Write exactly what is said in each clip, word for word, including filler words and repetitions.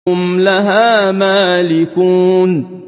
هم لها مالكون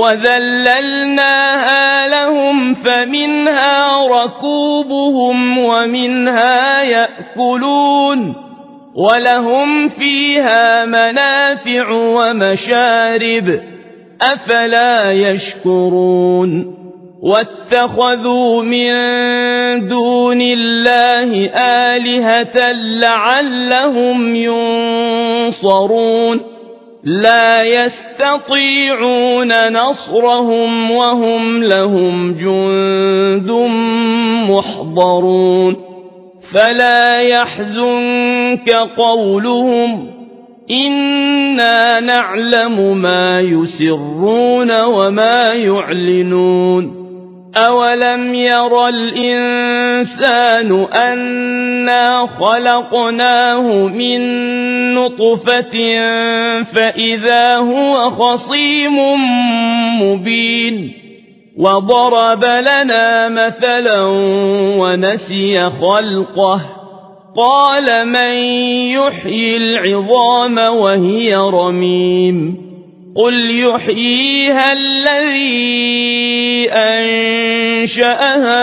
وذللناها لهم فمنها ركوبهم ومنها يأكلون ولهم فيها منافع ومشارب أفلا يشكرون واتخذوا من دون الله آلهة لعلهم ينصرون لا يستطيعون نصرهم وهم لهم جند محضرون فلا يحزنك قولهم إنا نعلم ما يسرون وما يعلنون أولم ير الإنسان أنا خلقناه من نطفة فإذا هو خصيم مبين وضرب لنا مثلا ونسي خلقه قال من يحيي العظام وهي رميم قل يحييها الذي أنشأها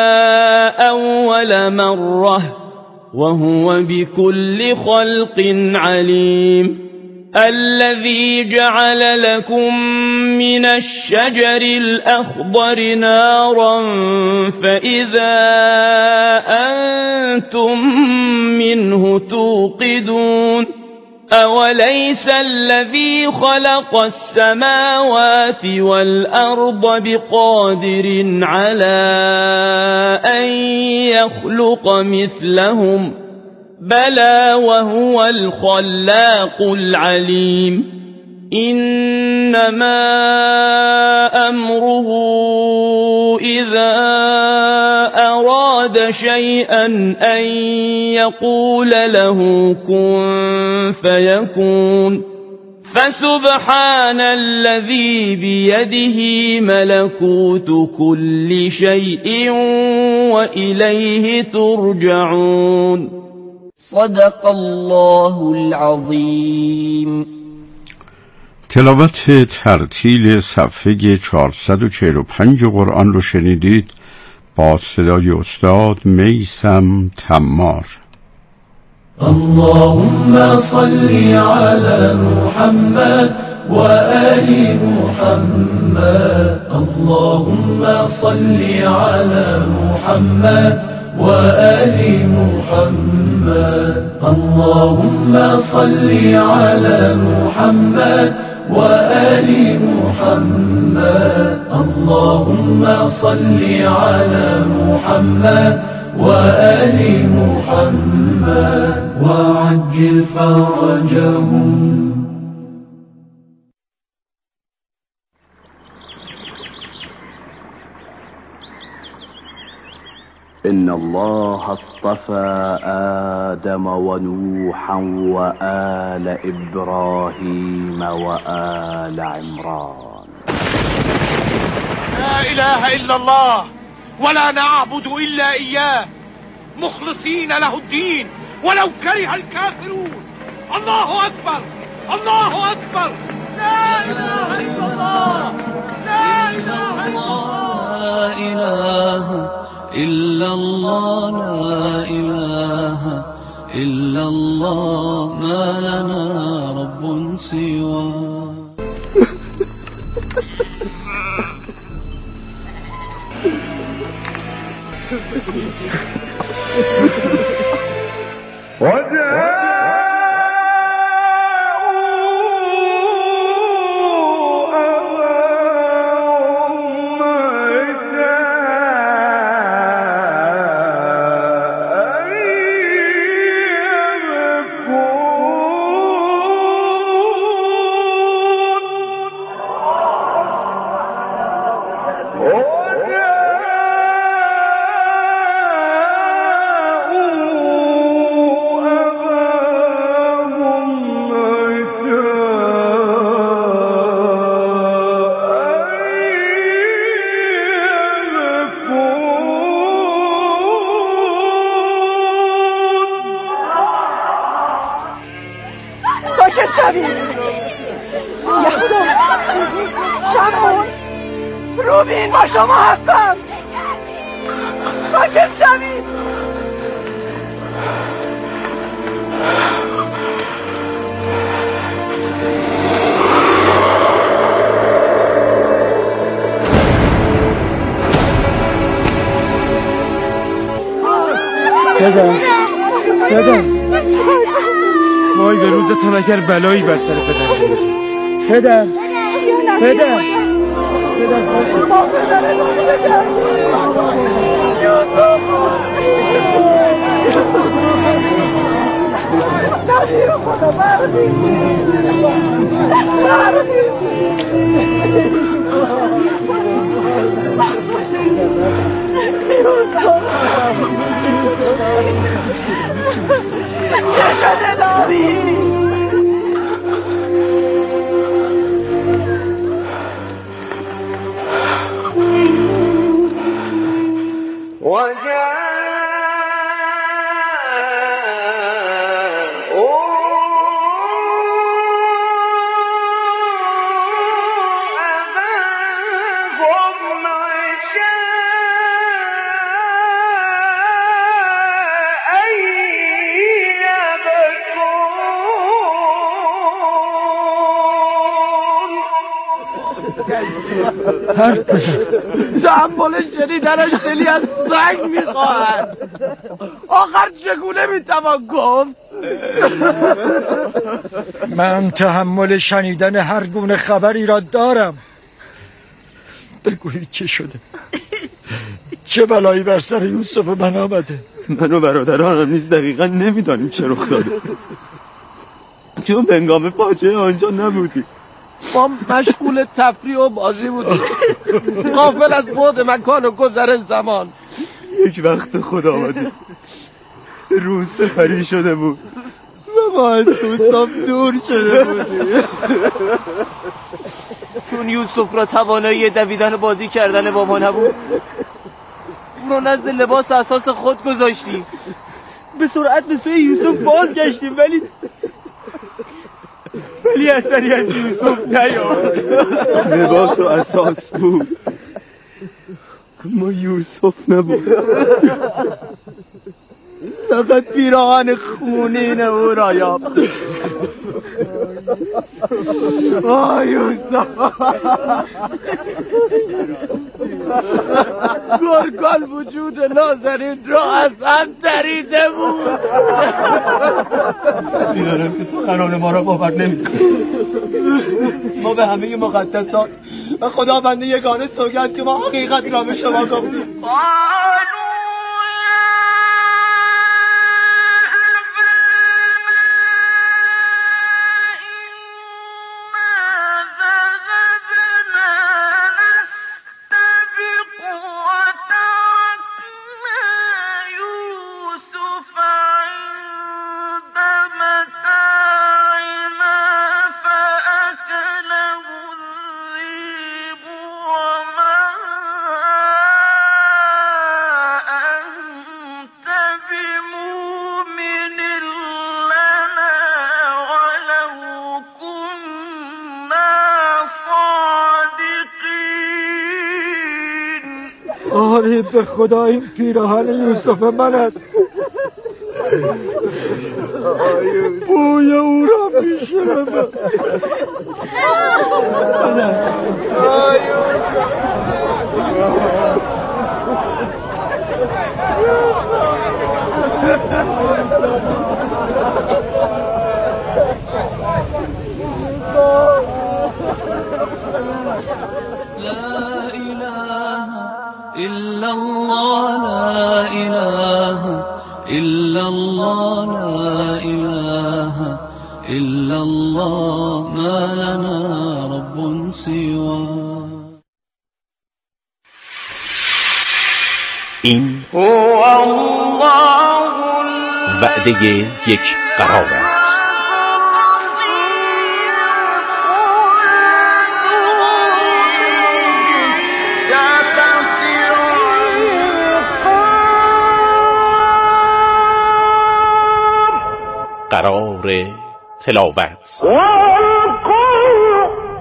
أول مرة وهو بكل خلق عليم الذي جعل لكم من الشجر الأخضر نارا فإذا أنتم منه توقدون أوليس الذي خلق السماوات والأرض بقادر على أن يخلق مثلهم بلى وهو الخلاق العليم إنما أمره إذا أراد شيئا أن يقول له كن فيكون فسبحان الذي بيده ملكوت كل شيء وإليه ترجعون صدق الله العظیم. تلاوت ترتیل صفحه چهارصد و چهل و پنج قرآن رو شنیدید با صدای استاد میثم تمار. اللهم صل على محمد وآل محمد اللهم صل على محمد وآل محمد اللهم صل على محمد وآل محمد اللهم صل على محمد وآل محمد وعجل فرجهم. إن الله اصطفى آدم ونوحا وآل إبراهيم وآل عمران. لا إله إلا الله ولا نعبد إلا إياه مخلصين له الدين ولو كره الكافرون. الله أكبر الله أكبر لا إله إلا الله لا إله إلا الله لا إله إلا الله لا إله إلا الله ما لنا رب سواه. ساکت شوید. یهودا شمعون روبین با شما هستم. ساکت شوید. پدر پدر وای به روزتون اگر بلایی بر سر پدر بیاد. پدر پدر پدر باشه ما پدر باشه کردیم. یوسف نبیر خدا بردیم چه شده داری؟ حرف بزن. تحمل شنیدنش دلی از سنگ میخواهد. آخر چگونه میتوان گفت؟ من تحمل شنیدن هر گونه خبری را دارم. بگویید چه شده؟ چه بلایی بر سر یوسف من آمده؟ من و برادرانم نیز دقیقا نمیدانیم چه رخ داده، چون هنگام فاجعه آنجا نبودیم. ما مشغول تفریح و بازی بودیم، غافل از بعد مکان و گذر زمان. یک وقت خدا آمده روز سپری شده بود و ما از یوسف دور شده بودیم. چون یوسف را توانایی دویدن و بازی کردن با ما نبود، اون رو نزد لباس اساس خود گذاشتیم. به سرعت به سوی یوسف بازگشتیم، ولی ولی اثری از یوسف نیامد. لباس و اساس بود، اما یوسف نبود. فقط پیراهن خونین او را یافتیم. آه یوسف، گرگان وجود نازنین را از هم دریده بود. میدانم که سخنان ما را باور نمی‌کنی. ما به همه مقدسات و خداوند یگانه سوگند که ما حقیقت را به شما گفتیم. آره به خدا این پیراهن یوسف من است. بوی او را میشنوم. إلا الله لا إله إلا الله لا إله إلا الله ما لنا رب سوى. این وعده یک قرار است. قرار تلاوت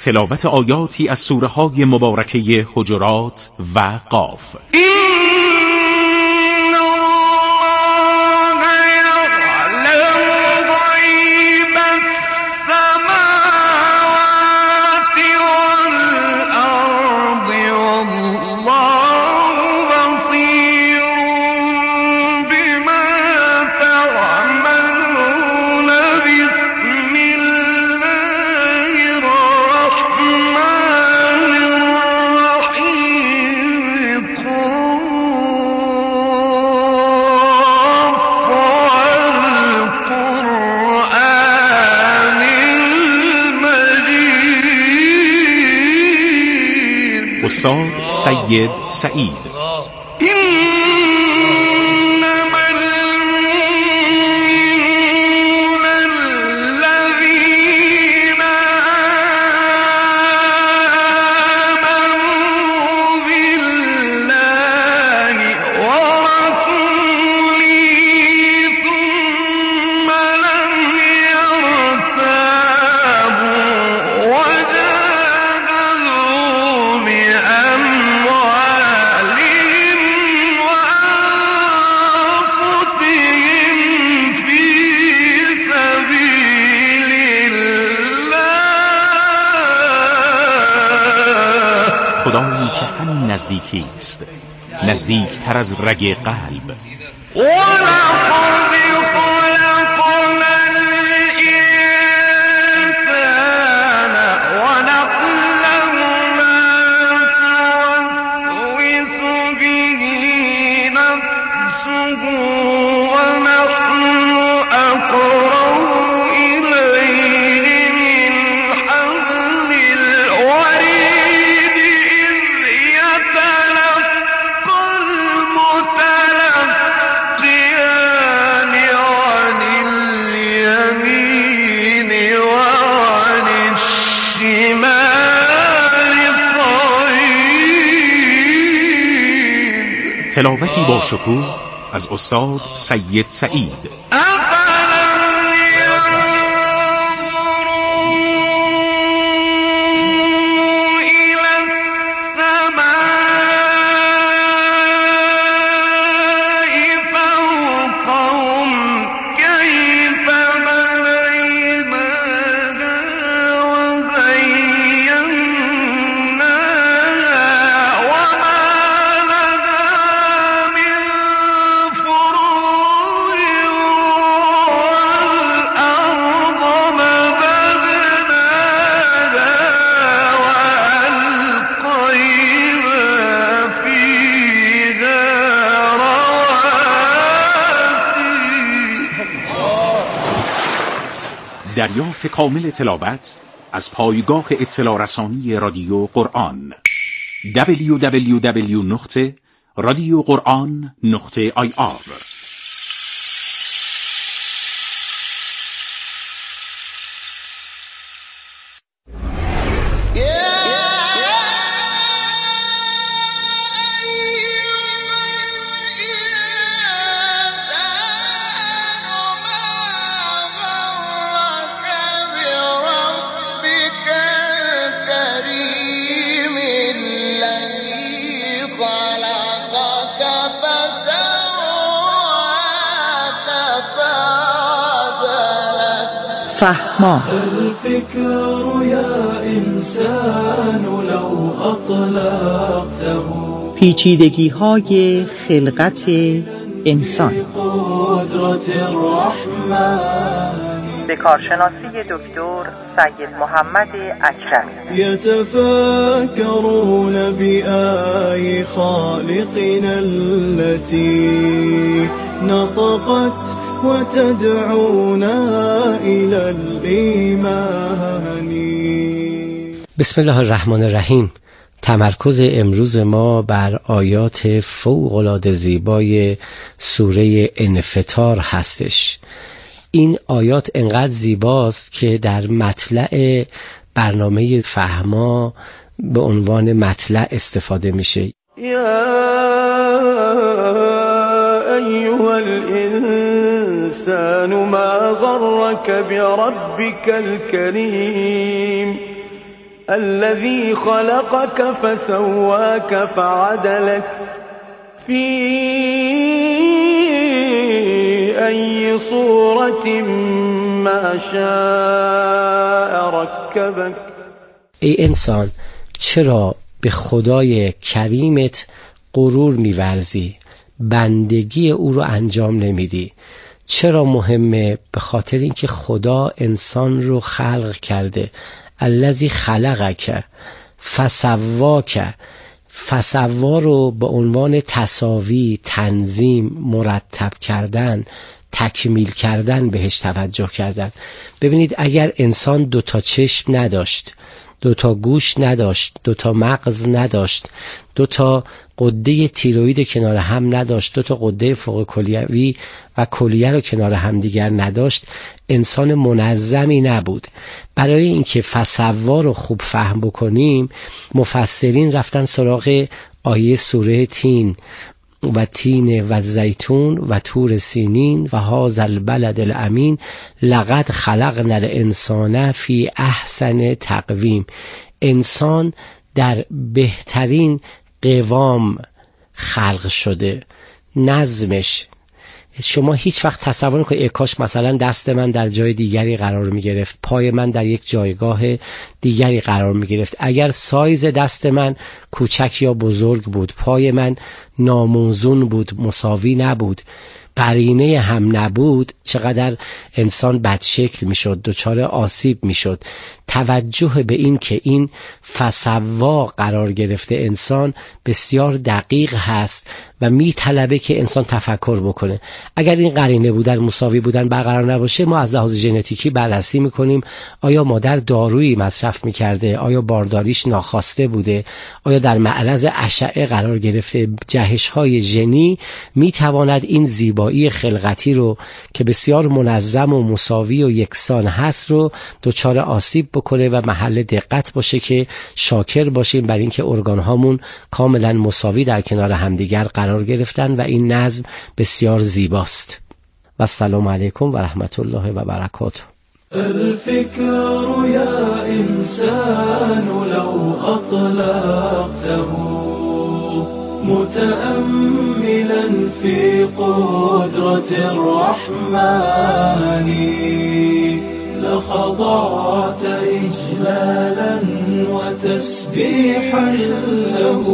تلاوت آیاتی از سوره های مبارکه حجرات و قاف. استاد سید سعید. خدایی که همین نزدیکی است، نزدیک تر از رگ قلب. تلاوتی با شکوه از استاد سید سعید. دریافت کامل تلاوت از پایگاه اطلاع رسانی رادیو قرآن دبلیو دبلیو دبلیو نقطه رادیو قرآن نقطه آی آر. فهمان. الفكر يا انسان لو اطلقته پیچیدگی های خلقت انسان. قدرت الرحمن به کارشناسی دکتر سید محمد اکرمی. يتفكرون بآي خالقنا التي نطقت وتدعونا إلى الإيمان. بسم الله الرحمن الرحیم. تمرکز امروز ما بر آیات فوق‌العاده زیبای سوره انفطار هستش. این آیات انقدر زیباست که در مطلع برنامه فهما به عنوان مطلع استفاده میشه. یا ایها الانسان ما غرك بربك الكریم الذي خلقك فسواك فعدلك في أي صورة ما شاء ركبك. ای انسان، چرا به خدای کریمت غرور می‌ورزی؟ بندگی او رو انجام نمیدی؟ چرا مهمه؟ به خاطر اینکه خدا انسان رو خلق کرده. الذی خلقک فسواک. فسوا رو به عنوان تساوی، تنظیم، مرتب کردن، تکمیل کردن بهش توجه کردن. ببینید اگر انسان دوتا چشم نداشت، دوتا گوش نداشت، دوتا مغز نداشت، دوتا قده تیروید کنار هم نداشت، دوتا قده فوق کلیوی و کلیه رو کنار هم دیگر نداشت، انسان منظمی نبود. برای اینکه فسوا رو خوب فهم بکنیم، مفسرین رفتن سراغ آیه سوره تین و تین و زیتون و تور سینین و هذا البلد الامین لقد خلقنا الانسان فی احسن تقویم. انسان در بهترین قوام خلق شده، نظمش. شما هیچ وقت تصور نکنید کاش مثلا دست من در جای دیگری قرار می گرفت، پای من در یک جایگاه دیگری قرار می گرفت. اگر سایز دست من کوچک یا بزرگ بود، پای من ناموزون بود، مساوی نبود، قرینه هم نبود، چقدر انسان بدشکل می شد، دچار آسیب می شد. توجه به این که این فسوا قرار گرفته انسان بسیار دقیق هست و می طلبه که انسان تفکر بکنه. اگر این قرینه بودن، مساوی بودن برقرار نباشه، ما از لحاظ ژنتیکی بررسی می کنیم آیا مادر دارویی مصرف می کرده، آیا بارداریش ناخواسته بوده، آیا در معرض اشعه قرار گرفته. جهش های ژنی می تواند این زیبایی خلقتی رو که بسیار منظم و مساوی و یکسان هست رو دچار آسیب بکنه و محل دقت باشه که شاکر باشیم بر اینکه ارگان هامون کاملا مساوی در کنار همدیگر قرار گرفتن و این نظم بسیار زیباست. و السلام علیکم و رحمت الله و برکاته. الفكر يا إنسان لو أطلقته متأملا في قدرة الرحمن لخضعت إجلالا وتسبيحا له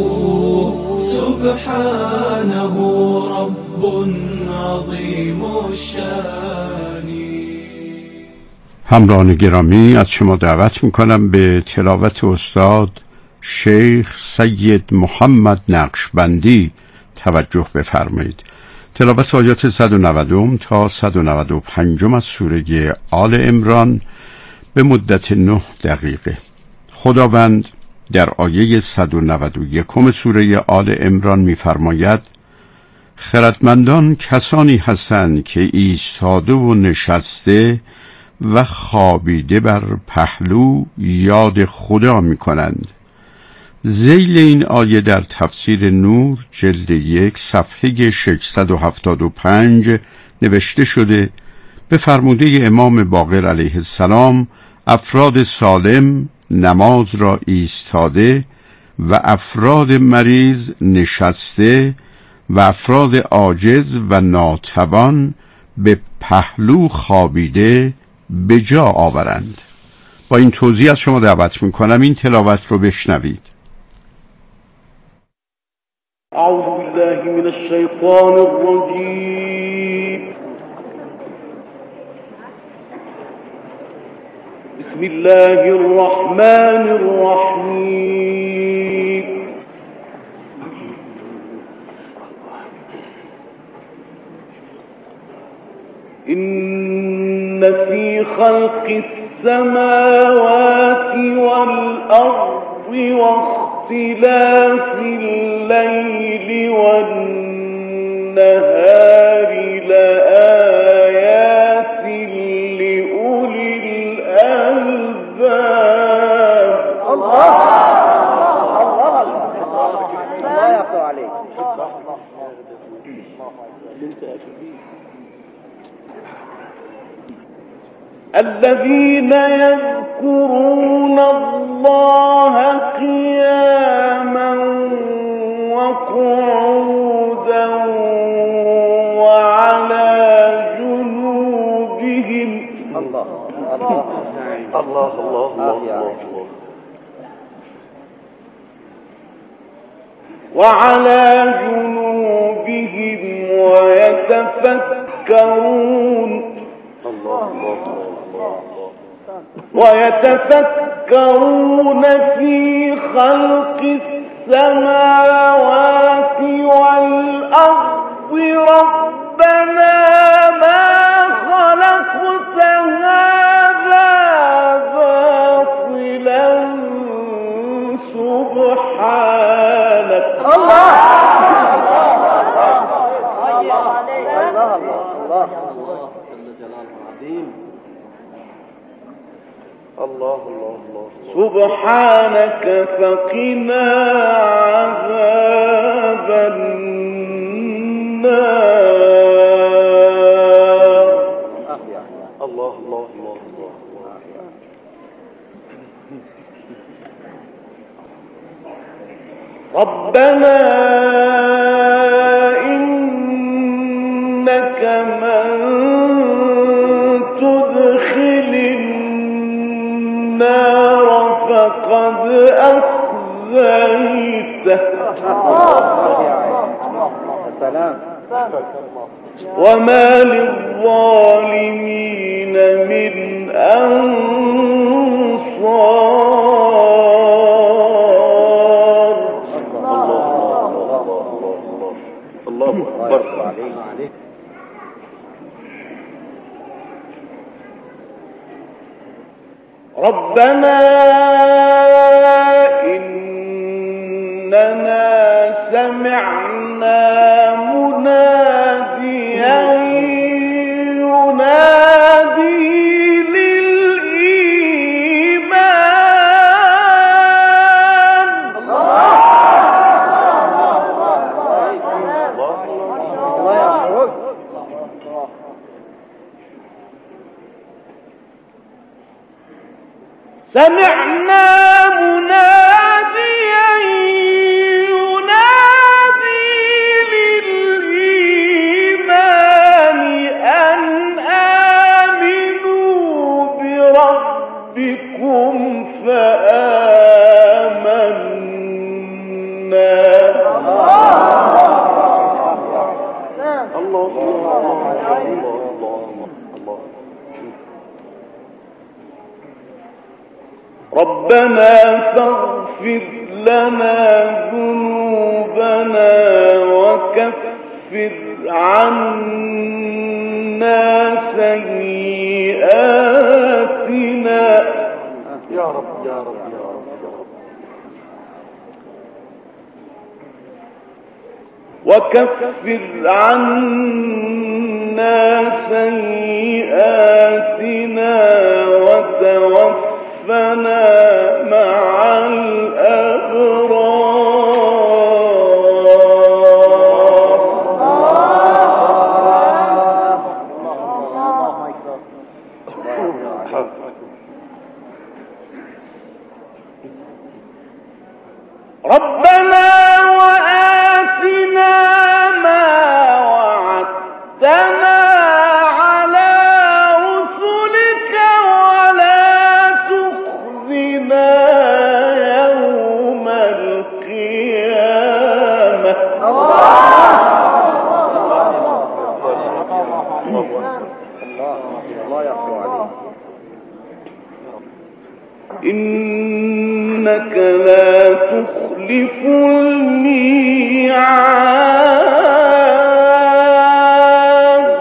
سبحانه رب عظيم الشان. همراهان گرامی، از شما دعوت میکنم به تلاوت استاد شیخ سید محمد نقشبندی توجه بفرمایید. تلاوت آیات صد و نود تا صد و نود و پنج از سوره آل عمران به مدت نه دقیقه. خداوند در آیه صد و نود و یک سوره آل عمران می‌فرماید: خردمندان کسانی هستند که ایستاده و نشسته و خوابیده بر پهلو یاد خدا می‌کنند. ذیل این آیه در تفسیر نور جلد یک صفحه ششصد و هفتاد و پنج نوشته شده: به فرموده امام باقر علیه السلام افراد سالم نماز را ایستاده و افراد مریض نشسته و افراد عاجز و ناتوان به پهلو خوابیده به جا آورند. با این توضیح از شما دعوت میکنم این تلاوت رو بشنوید. أعوذ بالله من الشيطان الرجيم. بسم الله الرحمن الرحيم. إن في خلق السماوات والأرض واختلاف الليل والنهار لآيات لأولي الألباب. الله الله الله يقطع عليك. الذين يذكرون يذكرون الله قياما وقعودا وعلى جنوبهم. الله الله الله الله الله وعلى جنوبهم ويتفكرون ويتفكرون في خلق السماوات والأرض ربنا ما خلقت هذا باطلا سبحانك. الله الله الله الله سبحانك فقنا عذاب النار. الله الله الله الله ربنا إنك من تدخل النار فقد أخزيته وما للظالمين من أنصار. الله أكبر. ربنا إننا سمعنا مناديا ينادي للإيمان. سمعنا مناديا ينادي للإيمان أن آمنوا بربكم فآمنا. الله ربنا فاغفر لنا ذنوبنا وكفر عنا سيئاتنا. يا رب يا رب يا رب يا رب. وكفر عنا سيئاتنا وتوفنا مع الأبرار. ربنا وآتنا ما وعدتنا على رسلك ولا تخزنا يوم القيامة. الله يعفو عليك. إنك لا تخلف الميعاد.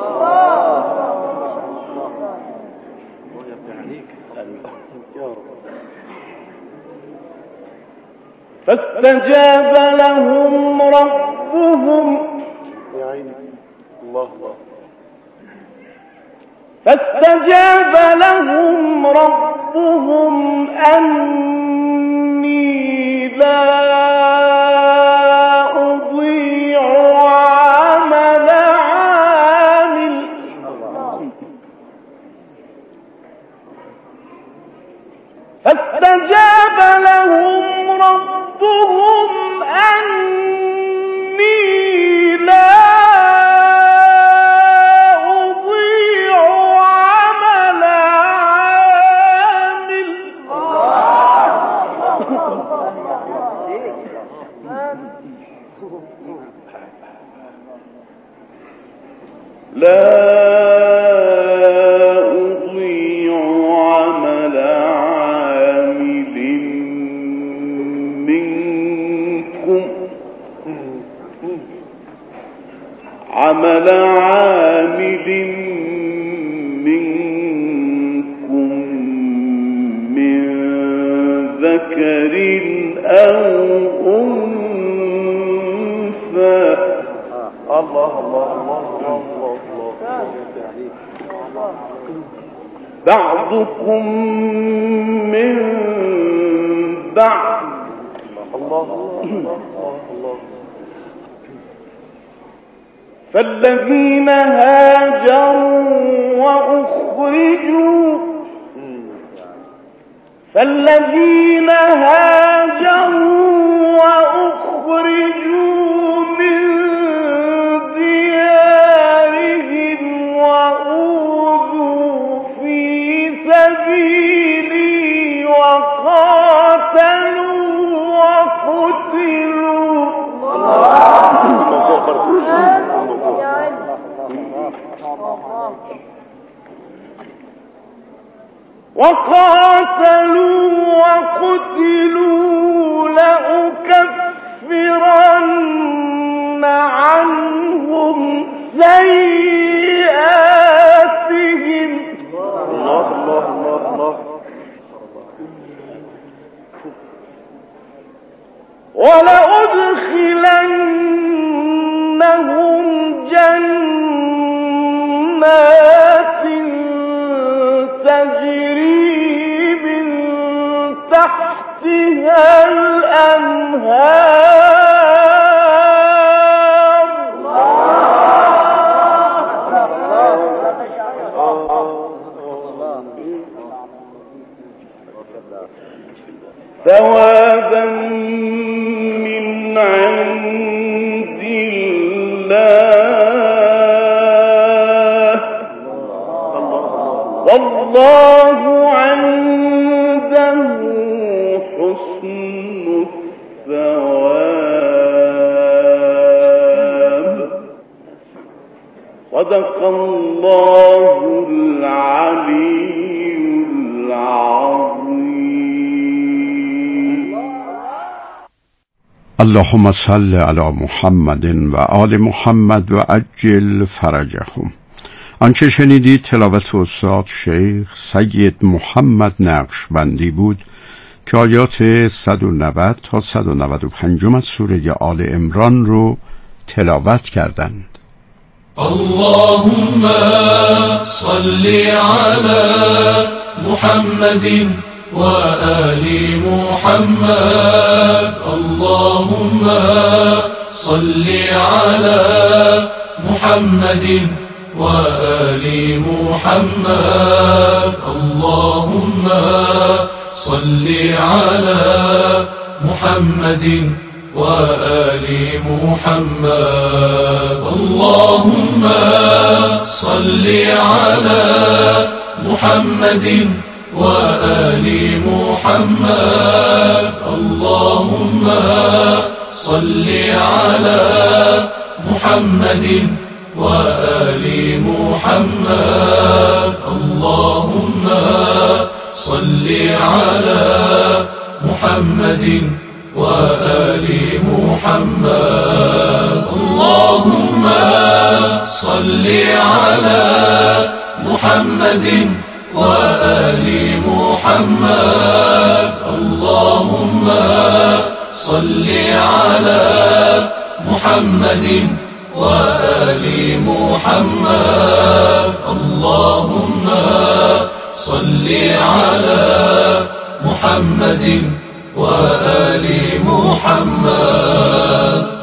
فاستجاب لهم ربهم يا عيني. الله الله. فاستجاب لهم ربهم أني لا أضيع عمل عامل فاستجاب لهم ربهم أني لا أضيع عمل عامل لا أضيع عمل عامل منكم عمل عامل منكم من ذكر أو أنثى. الله الله الله الله الله. بعضكم من بعض. الله الله الله. فالذين هاجروا وأخرجوا فالذين هاجروا وأخرجوا من ديارهم وأوذوا في سبيلي وقاتلوا وقتلوا وقاتلوا وقتلوا لأكفرن عنهم سيئاتهم الله الله الله ولأدخلنهم جنات تجري من تحتها الأنهار ثوابا من عند الله والله عنده حسن الثواب. صدق الله العلي العظيم. اللهم صل علی محمد و آل محمد و عجل فرجهم. آنچه شنیدید تلاوت استاد شیخ سید محمد نقشبندی بود که آیات صد و نود تا صد و نود و پنج از سوره آل عمران رو تلاوت کردند. اللهم صل على محمد و آل محمد. اللهم صل على محمد و آل محمد. اللهم صل على محمد و آل محمد. اللهم صل على محمد و آل محمد. اللهم صل على محمد و آل محمد. اللهم صل على محمد و آل محمد. اللهم صل على محمد و آل محمد. اللهم صل على محمد و آل محمد. اللهم صل على محمد و آل محمد.